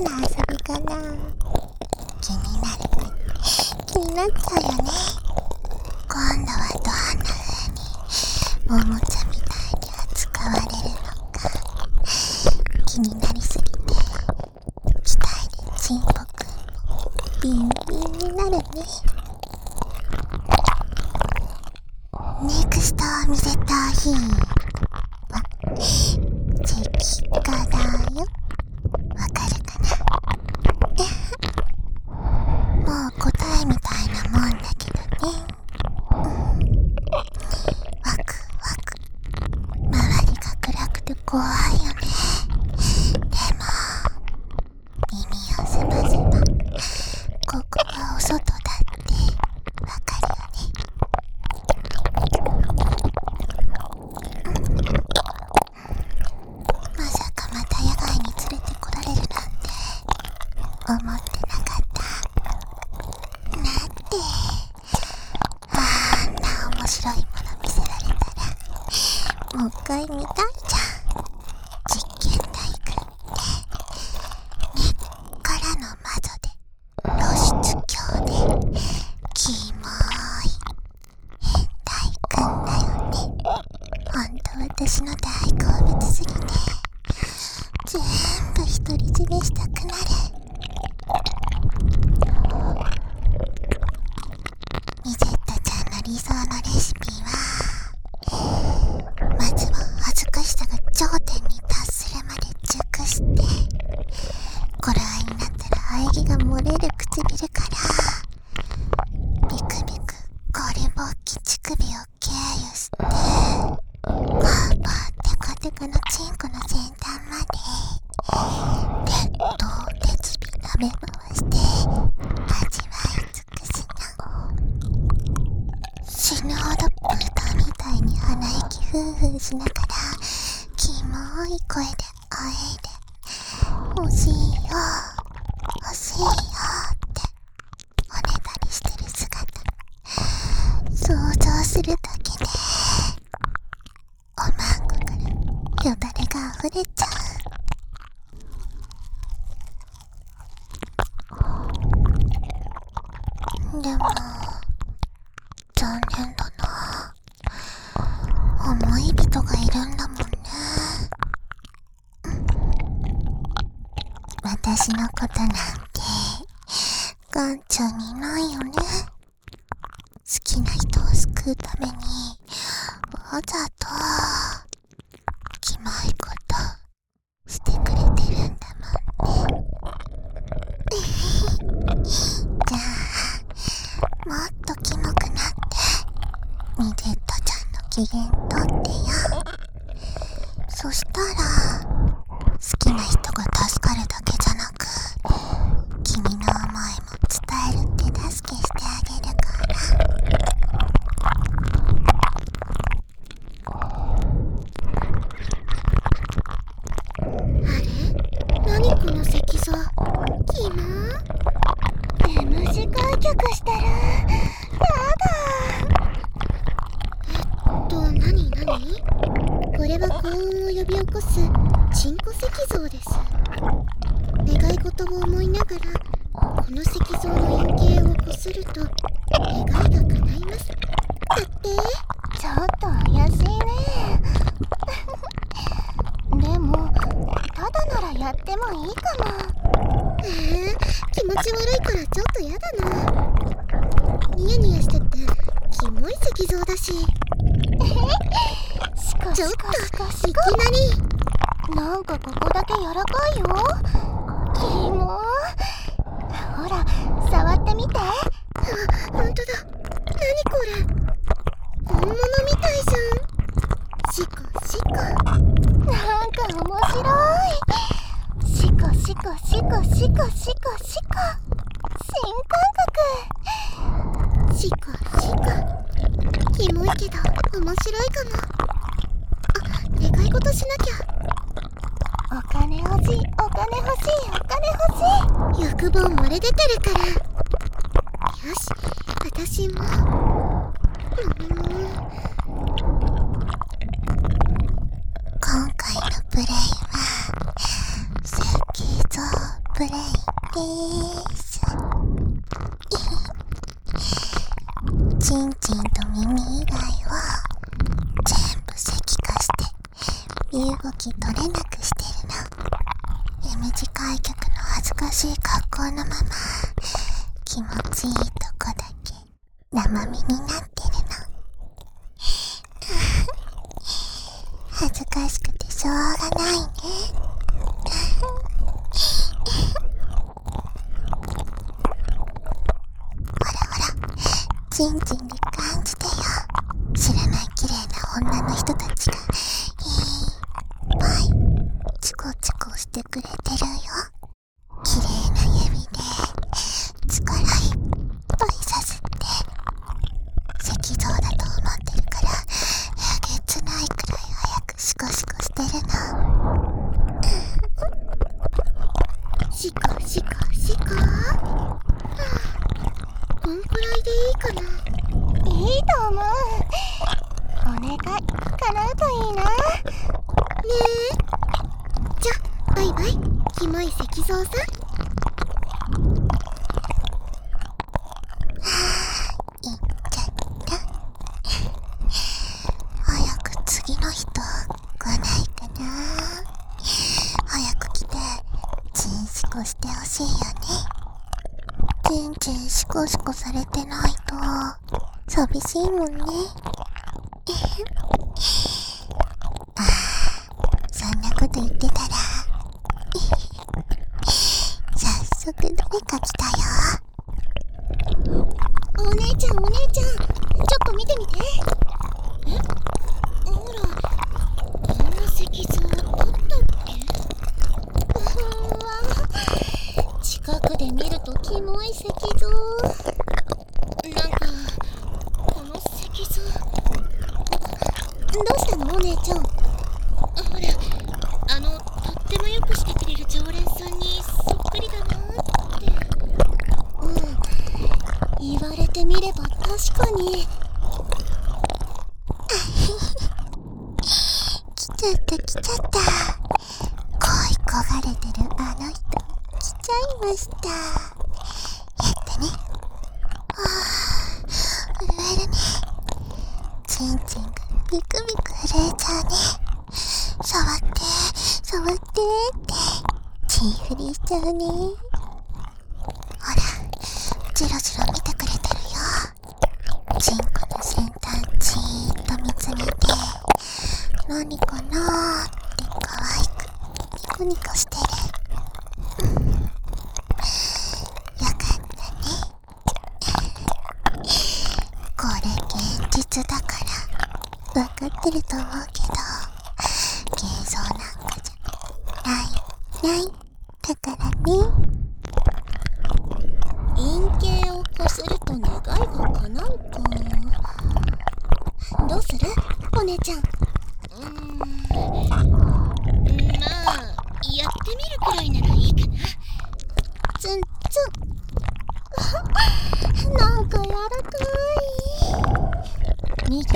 な遊びかな。気になる。気になっちゃうよね。今度はどんな風におもちゃみたいに扱われるのか気になりすぎて、期待でチンポくんもビンビンになるね。ネクストを見せた日はチェキカだよ。わかるかな。もう答えみたいなもんだけどね。ワクワク。周りが暗くて怖いよね。でも耳をすませばここがお外だってわかるよね。まさかまた野外に連れてこられるなんて思ってなかった。なんてあんな面白いもの見せられたらもう一回見たいじゃん。実験体育って根っからの窓で露出狂でキモい変態くんだよね。ほんと私の大好物すぎて全部独り占めしたくなる。ミゼッタちゃんの理想のレシピは、まずは恥ずかしさが頂点に達するまで熟して、頃合いになったら喘ぎが漏れる唇からビクビクゴリボッキ乳首を経由してパーパーテカテカのチンコの先端まで鉄塔鉄尾舐め回して味わい尽くすの。死ぬほど豚みたいに鼻息フーフーしながらキモい声であえいで欲しいよ欲しいよっておねだりしてる姿想像するだけでおまんこからよだれが溢れちゃう。でも残念だな。思い人がいるんだもんね。私のことなんて眼中にいないよね。好きな人を救うためにわざとキモいことしてくれてるんだもんね。じゃあもっとキモくなってミゼッタちゃんの機嫌取ってよ。そしたら好きな人が助かるだけじゃなく君の思いも伝える手助けしてあげるから。あれ？何この石像。キモー。M字開脚してる。やだ。何これは幸運を呼び起こすチンコ石像です。願い事を思いながらこの石像の円形をこすると願いが叶います。だってちょっと怪しいね。でもただならやってもいいかも。気持ち悪いからちょっとやだな。ニヤニヤしててキモい石像だし。ちょっといきなりなんかここだけ柔らかいよ。キモー。ほら触ってみて。ほんとだ。何これ。本物みたいじゃん。シコシコ。なんか面白い。シコシコシコシコシコシコ。新感覚。シコシコ。キモいけど面白いかも。願い事しなきゃ。お金欲しいお金欲しいお金欲しい。欲望漏れ出てるから。よし私も。今回のプレイは石像プレイでーす。チンチンと耳以外は全部石化して身動き取れなくしてるの。M 字開脚の恥ずかしい格好のまま気持ちいいとこだけ生身になってるの。恥ずかしくてしょうがないね。ほらほら、チンチンで感じてよ。知らない綺麗な女の人たちがいっぱいチコチコしてくれてるよ。綺麗な指で力いっぱいさすって石像だと思ってるからえげつないくらい早くシコシコしてるの。シコシコシコ。こんくらいでいいかな。いいと思う。お願い叶うといいな。ねえ。じゃバイバイキモい石像さん。行っちゃった。早く次の人来ないかな。早く来てチンシコしてほしいよね。チンチンシコシコされてないと寂しいもんね。そんなこと言ってたら早速誰か来たよ。お姉ちゃんお姉ちゃん、ちょっと見てみて。え、ほら、こんな石像あったっけ。近くで見るとキモい石像。なんかこの石像どうしたのお姉ちゃん。ほらとってもよくしてくれる常連さんにそっくりだなって。言われてみれば確かに。来ちゃった来ちゃった。恋焦がれてるあの人来ちゃいました。やってね。震えるね。チンチンがビクビク震えちゃうね。触って触ってってチン振りしちゃうね。ほらジロジロ見てくれてるよ。チンコの先端じーっと見つめて何かなーって可愛くニコニコしてる。よかったね。これ現実だから分かってると思うけど幻想なんかじゃないだからね。陰茎をこすると願いが叶うか。どうするお姉ちゃん。まあやってみるくらいならいいかな。ツンツンなんか柔らかい。右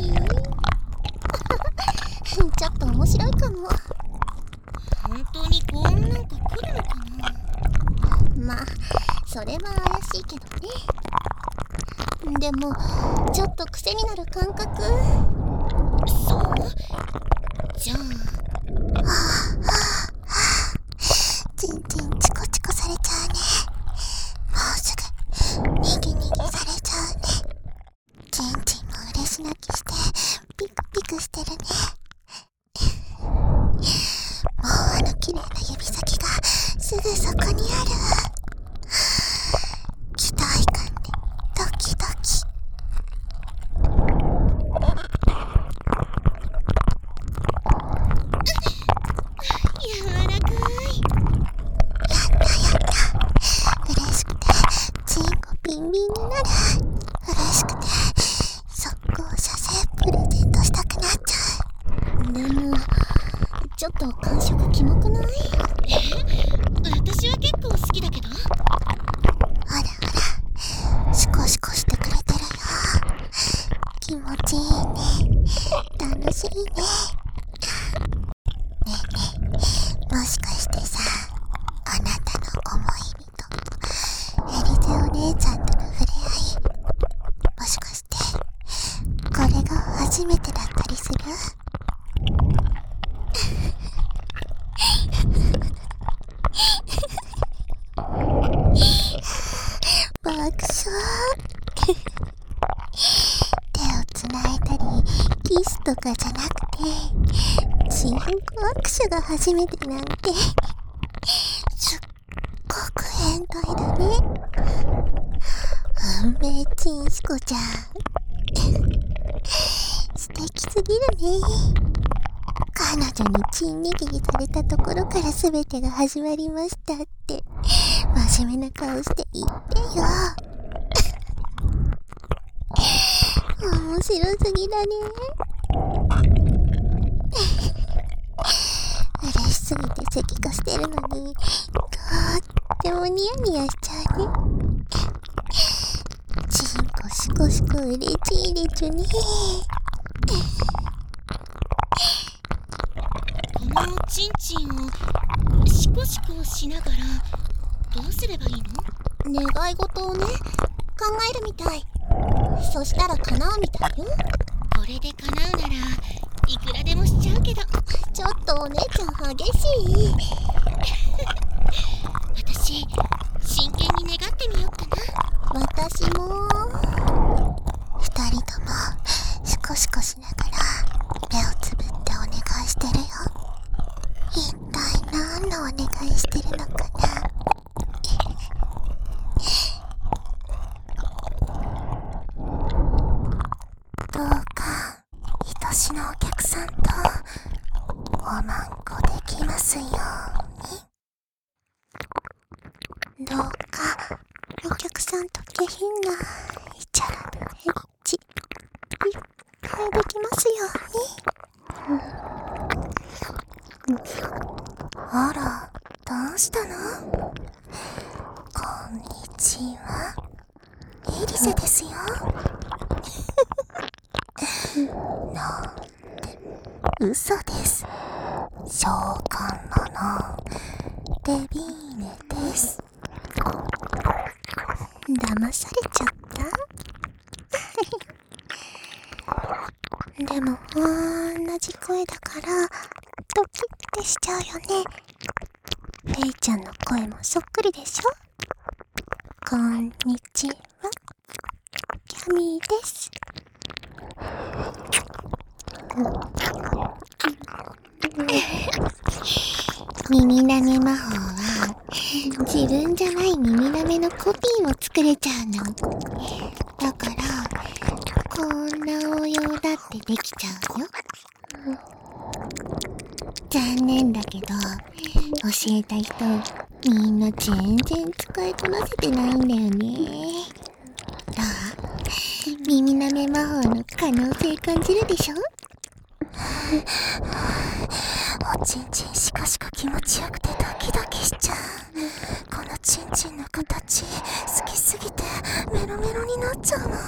ちょっと面白いかも。本当にこんなんか来るのかな。まあそれは怪しいけどね。でもちょっと癖になる感覚。そうじゃあチンチンチコチコされちゃうね。もうすぐニギニギされちゃうね。チンチンも嬉し泣きしてピクピクしてるね。もう綺麗な指先がすぐそこにある。期待感でドキドキ。 手をつないだりキスとかじゃなくてチンコ握手が初めてなんてすっごく変態だね。運命チンスコちゃん素敵すぎるね。彼女にチン握りされたところから全てが始まりましたって真面目な顔して言ってよ。面白すぎだね。嬉しすぎて咳化してるのにとってもニヤニヤしちゃうね。チンコシコシコうれちいでちゅね。 このチンチンをシコシコしながらどうすればいいの？ 願い事をね、考えるみたい。そしたら叶うみたいよ。 これで叶うならいくらでもしちゃうけど。 ちょっとお姉ちゃん激しい。 私真剣に願ってみようかな。 私も。二人ともシコシコしながら目をつぶってお願いしてるよ。一体何のお願いしてるのかな。どうか愛しのお客さんとおまんこできますように。どうかお客さんと下品なイチャラブエッチいっぱいできますように。あら、どうしたの？こんにちは、エリセですよ。なんて嘘です。召喚のデビーネです。騙されちゃったでも同じ声だからドキッてしちゃうよね。フェイちゃんの声もそっくりでしょ。こんにちは、キャミーです。耳なめ魔法は自分じゃない耳なめのコピーも作れちゃうの。だからこんな応用だってできちゃうよ。残念だけど教えた人みんな全然使いこなせてないんだよね。どう？耳なめ魔法の可能性感じるでしょ？おちんちんシカシカ気持ちよくてドキドキしちゃう。このちんちんの形好きすぎてメロメロになっちゃうの。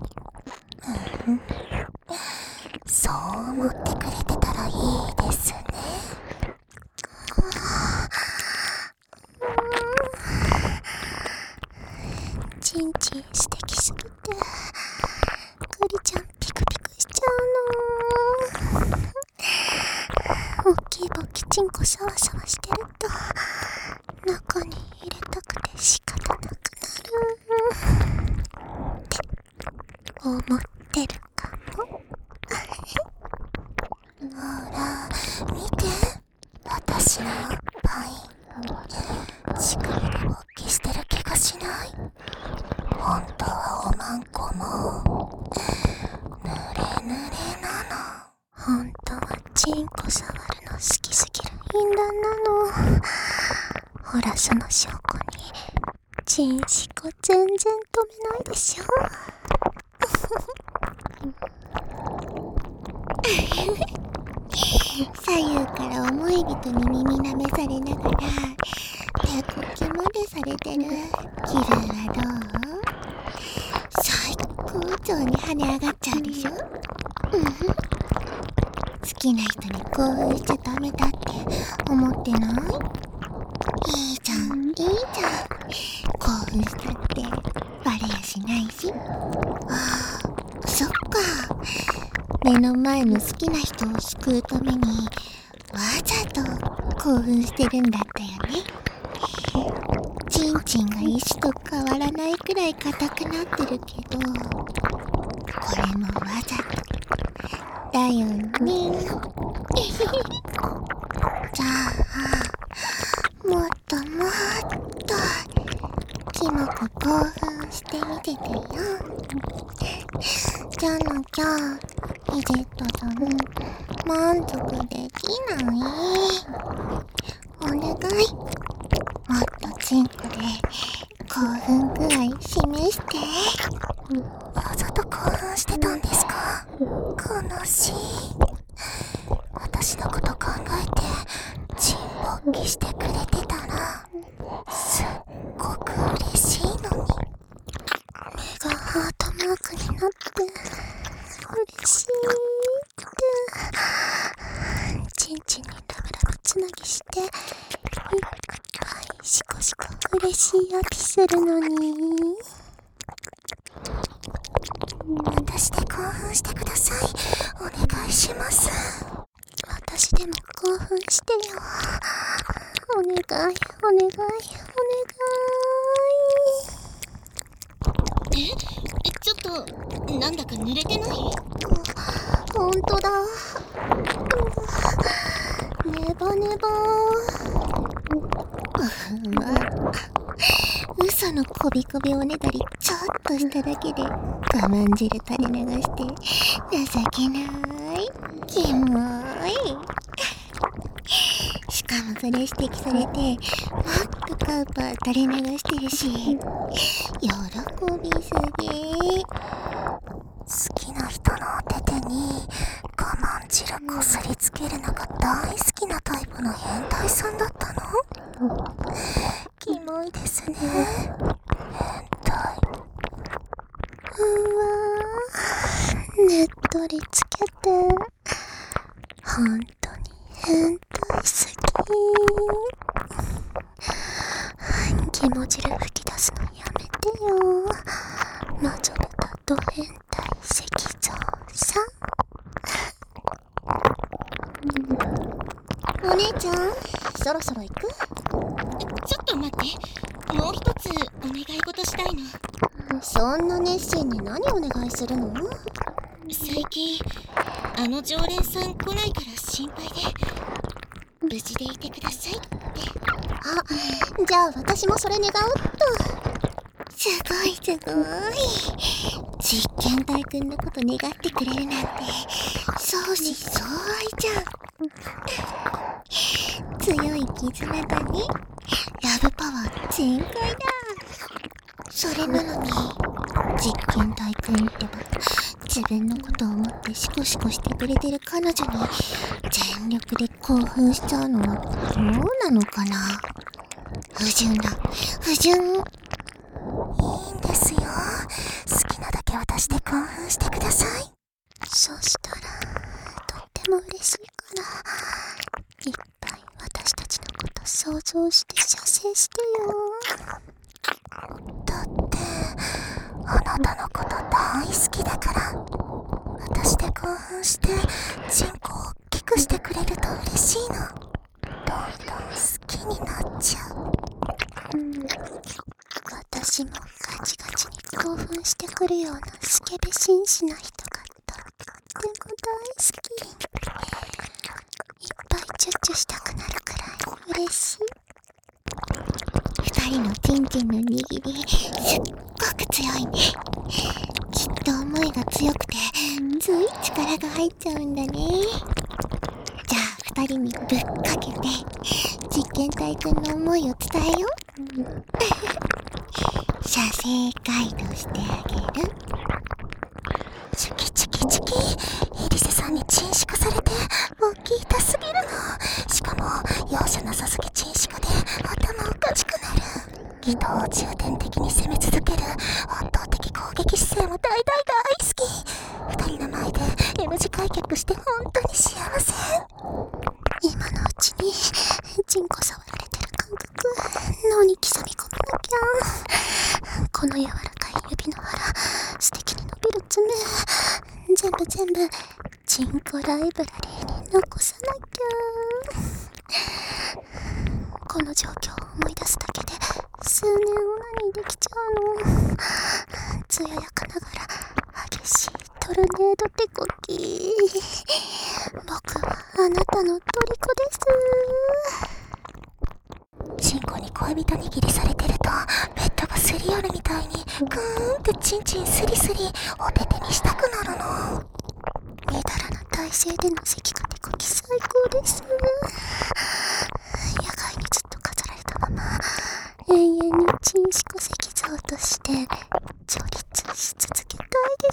そう思ってくれてたらいいですね。ちんちん素敵すぎてクリちゃんピクピクしちゃうの。大きいボキチンコシャワシャワしてると中に入れたくて仕方なくなるって思ってるかも。ほら見て、私のパイン乳首で勃起してる気がしない？本当はおまんこも濡れ濡れなの。本当はチンコ触るの好きすぎる淫乱なの。ほらその証拠にチンシコ全然止めないでしょ。左右から重い人に耳舐めされながら手こきまでされてる気分はどう？最高潮に跳ね上がっちゃうでしょ。好きな人に興奮しちゃダメだって思ってない？いいじゃんいいじゃん、興奮したってバレやしないし。ああ、そっか、目の前の好きな人を救うためにわざと興奮してるんだったよね。チンチンが石と変わらないくくらい硬くなってるけど、これもわざとだよね。じゃあもっともっとキモく興奮してみててよ。じゃなきゃイジェットさん満足できない。お願い、もっとチンコで興奮具合示して。わざと興奮してたんですか？悲しい。私のこと考えてチンポッキしてくれてたらすっごく嬉しいのに。目がハートマークになって嬉しいって。チンチンにラブラブつなぎしていっぱいシコシコ嬉しいアピするのに。私で興奮してください。お願いします。私でも興奮してよ。お願いお願いお願い。 ちょっとなんだか濡れてない？ ほんとだ。ネバネバ。嘘のこびこびおねだりちょっとしただけで我慢汁垂れ流して情けない。キモい。しかもそれ指摘されてもっとカウパー垂れ流してるし、喜びすぎ。好きな人のお手手に我慢汁こすりつけるのが大好きなタイプの変態さんだったの？キモいですね、変態。うわー、ねっとりつけてほんとに変態すぎ。肝汁吹き出すのやめてよ。魔女豚と変態石像さん。お姉ちゃん、そろそろ行く？ ちょっと待って、もう一つお願い事したいの。 そんな熱心に何お願いするの？ 最近あの常連さん来ないから心配で、無事でいてくださいって。 じゃあ私もそれ願おっと。すごいすごい。実験体くんのこと願ってくれるなんて相思相愛じゃん。強い絆だね。ラブパワー全開だ。それなのに実験体くんってば自分のことを思ってシコシコしてくれてる彼女に全力で興奮しちゃうのはどうなのかな。不純だ、不純。いいんですよ、好きなだけ私で興奮してください。そしたらとっても嬉しいからいっぱい私たちのこと想像して射精してよ。だってあなたのこと大好きだから。私で興奮してチンコを大きくしてくれると嬉しいの。どんどん好きになっちゃう。私もガチガチに興奮してくるようなスケベ紳士な人がとっても大好き。いっぱいチュッチュしたくなるくらい嬉しい。二人のチンチンの握りすっごく強いね。きっと思いが強くてつい力が入っちゃうんだね。じゃあ二人にぶっかけて実験体くんの思いを伝えよう。射精ガイドしてあげる。チュキチュキチュキ。エリセさんにチンシカされて大きいたすぎるの。しかも容赦なさすぎチンシカで頭おかしくなる。人を重点的に攻め続ける圧倒的攻撃姿勢も大好き。二人の前で M 字開脚して本当に幸せ。今のうちにチンコ触られてる感覚脳に刻み込まなきゃ。この柔らかい指の腹、素敵に伸びる爪、全部チンコライブラリーに残さなきゃ。この状況を思い出すだけで数年オナニーできちゃうの。 艶やかながら激しいトルネード手こき。僕はあなたの虜です。チンコに恋人握りされてるとベッドがすり寄るみたいにグーンってチンチンスリスリお手手にしたくなるの。みだらな体勢での席が手こき最高です。野外にずっと飾られたまま永遠にチンシコ石像として調律し続けたいです。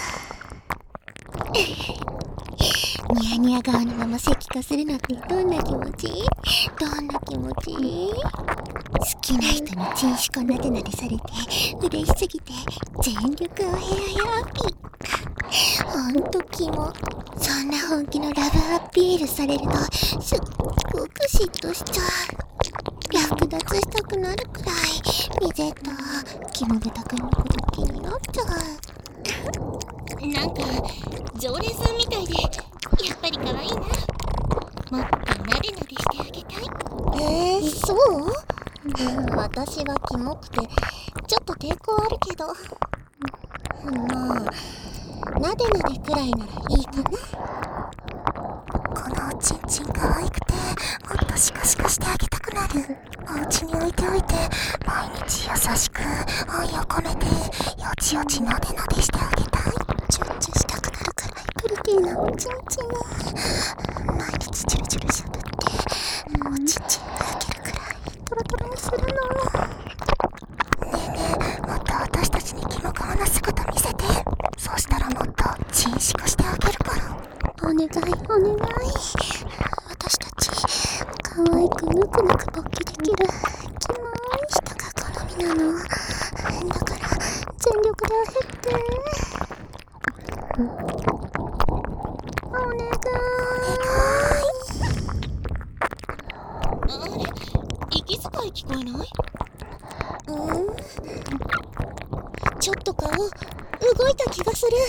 ニヤニヤ顔のまま石化するのってどんな気持ち？どんな気持ち？好きな人にチンシコなでなでされて嬉しすぎて全力お部屋よピッ。ほんとキモ。そんな本気のラブアピールされるとすっごく嫉妬しちゃう。略奪したくなるくらいミゼットキモブタくんのこと気になっちゃう。 なんか常連さんみたいでやっぱり可愛いな。もっとなでなでしてあげたい。 そう？私はキモくてちょっと抵抗あるけど、まあなでなでくらいならいいかな。このおちんちん可愛くてもっとシカシカしてあげたくなる。お家に置いておいて毎日優しく愛を込めてよちよちなでなでしてあげたい。チュッチュしたくなるくらいプリティなおちんちん。毎日チュルチュルしゃぶっておちんちんが焼けるくらいトロトロにするの。ねえねえ、もっと私たちにキモ顔な姿見せて。そうしたらもっとチンシコしてあげるから。お願いお願い。私たち可愛くぬくぬく勃起できるキモい人が好みなの。だから全力であげて。お願い。 あれ、息遣い聞こえない？ ちょっと顔動いた気がする。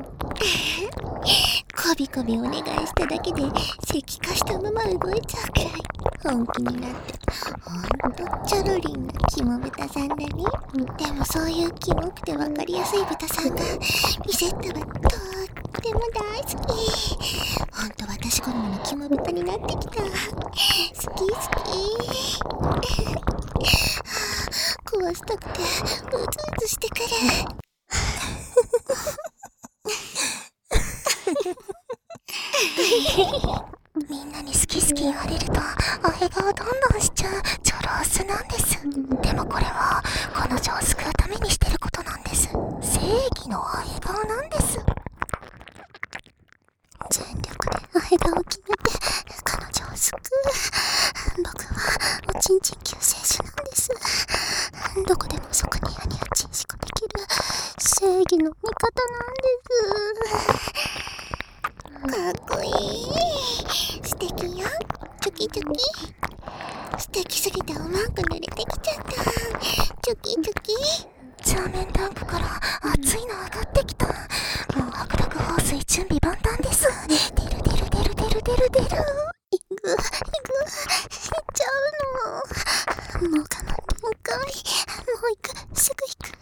こびこびお願いしただけで石化したまま動いちゃうくらい本気になってほんとチャロリンなキモブタさんだね。でもそういうキモくてわかりやすいブタさんがミゼットはとっても大好き。ほんと私好みのキモブタになってきた。好き壊したくてうずうずしてくる。みんなに好き好き言われるとおへ顔どんどんしちゃうチョロオスなんです。でもこれは彼女を救うためにしてることなんです。正義のおへ顔なんです。全力でおへ顔を決めて彼女を救う。僕はおちんちん救世主なんです。どこでもそこにやにやちんしこできる正義の味方なんです。かっこいい。素敵よ。チョキチョキ。素敵すぎておまんこ濡れてきちゃった。チョキチョキ。正面タンクから熱いの上がってきた。もう白濁放水準備万端です。出る出る出る出る出る出る。いくいっちゃうの。もう我慢限界。もう行く、すぐ行く。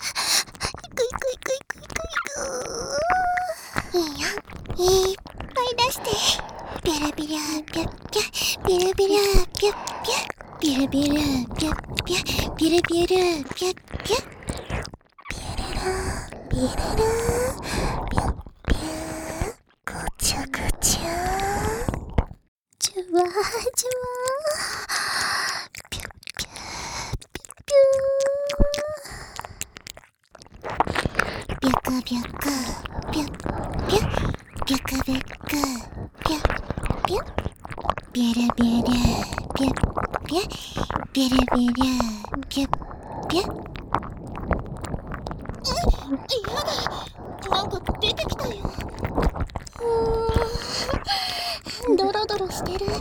行く。いいよ。いっぱい出して。ビャラビラピャッピャ、ビラビラピャッピャ、ビラビラピャッピャ、ビラビラピャッピャ、ビラビラピャッピャ、ぐちゃぐちゃ、じゅわじゅわ、ピャッピャピャッピャ、ビャカビャカピャッピャ、ビャカビャカピャッピャ、ビャラビャラピャッピャ、ビャラビャラピャッピャ。 やだ、なんか出てきたよ。 ドロドロしてる。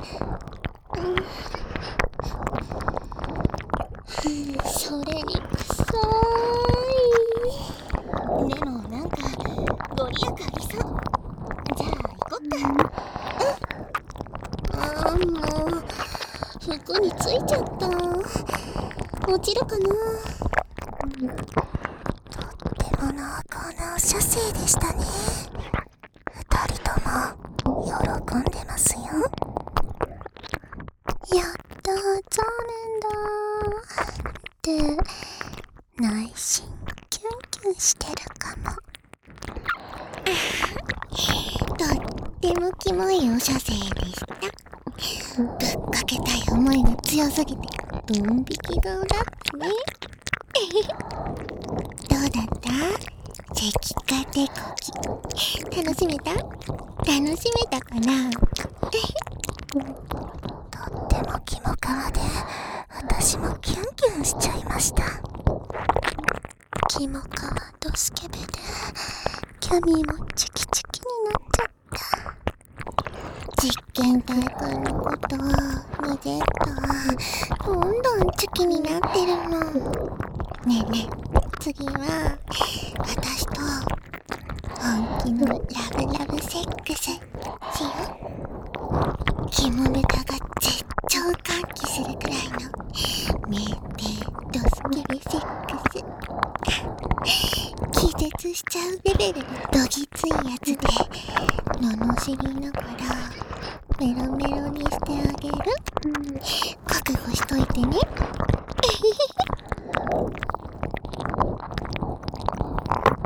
それに臭い。 でもなんかご利益ありそう。じゃあ行こっか。 もう服についちゃった。落ちるかな。 射星でしたね。二人とも喜んでますよ。やったー、残念だーって内心キュンキュンしてるかも。 とってもキモいお射星でした。ぶっかけたい思いが強すぎてドン引き顔だったね。どうだった？石化手こき楽しめたかな？ とってもキモカワで私もキュンキュンしちゃいました。キモカワとスケベでキャミーもチキチキになっちゃった。 実験体くんのこと見てた。どんどんチキになってるの。ねえねえ、次は私と本気のラブラブセックスしよう。キモネタが絶頂歓喜するくらいのメーテードスケベセックス。気絶しちゃうレベルのどぎついやつで罵りながらメロメロにしてあげる。覚悟しといてね。